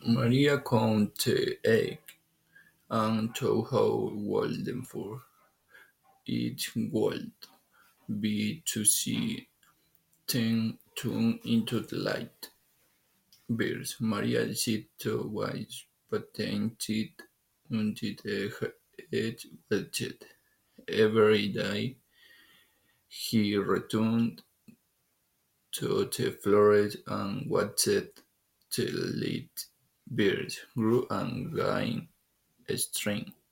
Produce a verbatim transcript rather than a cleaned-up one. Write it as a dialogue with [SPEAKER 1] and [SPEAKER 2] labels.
[SPEAKER 1] Maria count the egg and told how Voldemort it would be to see them turn into the light bears. Maria decided to wise, but then sit until the edge wilted. Every day he returned to the forest and watched the little birds grow and gain strength.